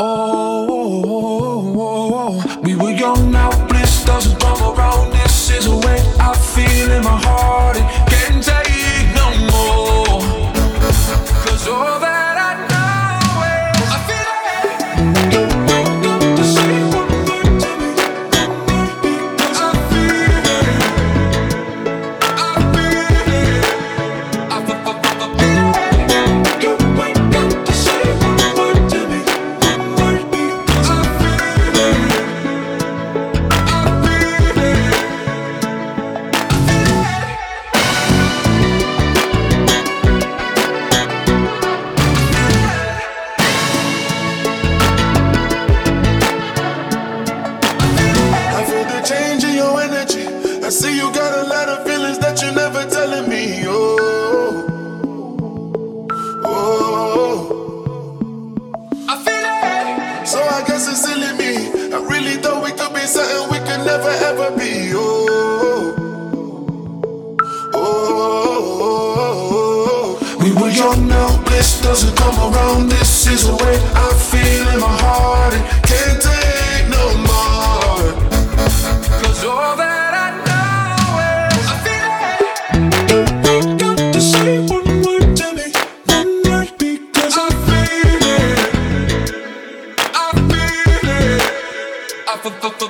We were young, now bliss doesn't come around. This is a way I feel in my heart. It can't take no more. 'Cause all that I know is I feel it. To say one word to me, because I feel it. I feel it. I feel it. You ain't got to say one word to me, one word, because I feel it. I feel it. I feel the change in your energy. I see you got a lot of feelings that you're never telling me. Oh, oh. I feel it. So I guess it's silly me. I really thought we could be something we could never ever be. Oh, oh, oh. We were young, now bliss doesn't come around. This is the way I feel in my heart. It Can't take no more. 'cause all that I know is I feel it. Got to say one word to me, one word, because I feel it. I feel it. I feel it.